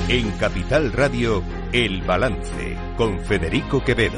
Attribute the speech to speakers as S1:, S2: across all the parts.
S1: En Capital Radio, El Balance, con Federico Quevedo.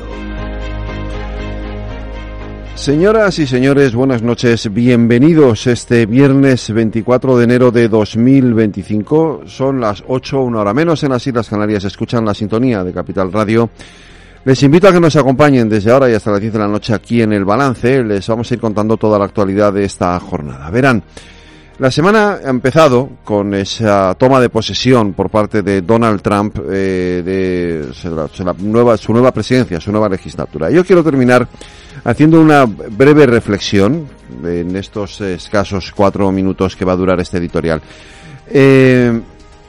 S2: Señoras y señores, buenas noches. Bienvenidos este viernes 24 de enero de 2025. Son las 8, una hora menos en las Islas Canarias. Escuchan la sintonía de Capital Radio. Les invito a que nos acompañen desde ahora y hasta las 10 de la noche aquí en El Balance. Les vamos a ir contando toda la actualidad de esta jornada. Verán, la semana ha empezado con esa toma de posesión por parte de Donald Trump de su nueva presidencia, su nueva legislatura. Yo quiero terminar haciendo una breve reflexión en estos escasos 4 minutos que va a durar este editorial. Se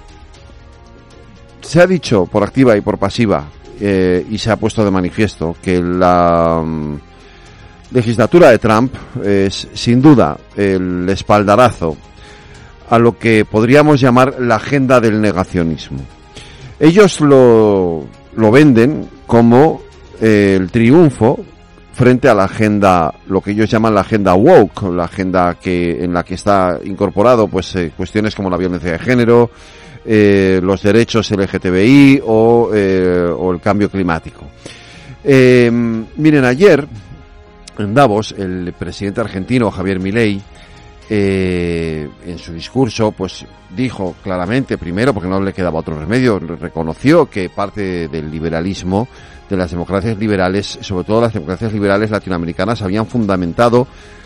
S2: ha dicho por activa y por pasiva y se ha puesto de manifiesto que la legislatura de Trump es sin duda el espaldarazo a lo que podríamos llamar la agenda del negacionismo. Ellos lo venden como el triunfo frente a la agenda, lo que ellos llaman la agenda woke, la agenda en la que está incorporado pues cuestiones como la violencia de género, los derechos LGTBI o el cambio climático. Miren, ayer en Davos, el presidente argentino Javier Milei, en su discurso, pues dijo claramente, primero, porque no le quedaba otro remedio, reconoció que parte del liberalismo, de las democracias liberales, sobre todo las democracias liberales latinoamericanas, habían fundamentado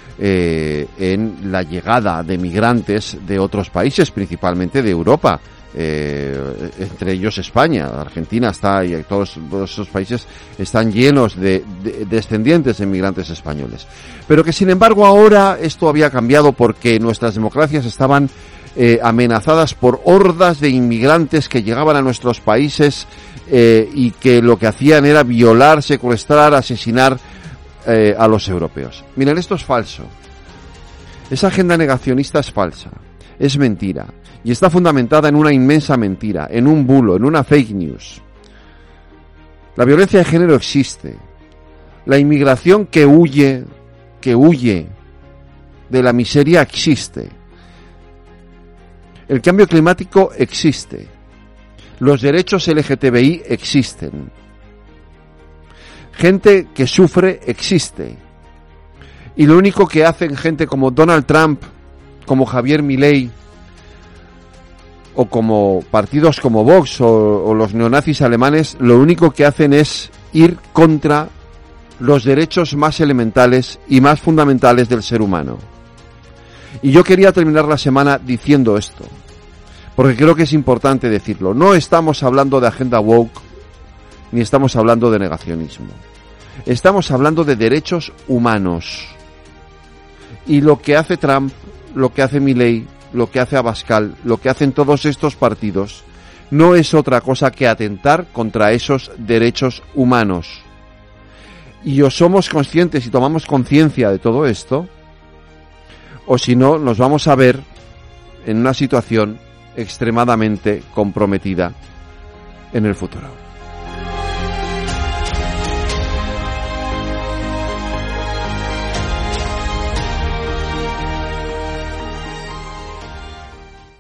S2: en la llegada de migrantes de otros países, principalmente de Europa. Entre ellos España, Argentina está y todos esos países están llenos de descendientes de inmigrantes españoles, pero que sin embargo ahora esto había cambiado porque nuestras democracias estaban amenazadas por hordas de inmigrantes que llegaban a nuestros países y que lo que hacían era violar, secuestrar, asesinar a los europeos. Miren, esto es falso. Esa agenda negacionista es falsa, es mentira. Y está fundamentada en una inmensa mentira, en un bulo, en una fake news. La violencia de género existe. La inmigración que huye de la miseria existe. El cambio climático existe. Los derechos LGTBI existen. Gente que sufre existe. Y lo único que hacen gente como Donald Trump, como Javier Milei, o como partidos como Vox o los neonazis alemanes, lo único que hacen es ir contra los derechos más elementales y más fundamentales del ser humano. Y yo quería terminar la semana diciendo esto, porque creo que es importante decirlo. No estamos hablando de agenda woke, ni estamos hablando de negacionismo. Estamos hablando de derechos humanos. Y lo que hace Trump, lo que hace Milei, lo que hace Abascal, lo que hacen todos estos partidos, no es otra cosa que atentar contra esos derechos humanos. Y o somos conscientes y tomamos conciencia de todo esto, o si no, nos vamos a ver en una situación extremadamente comprometida en el futuro.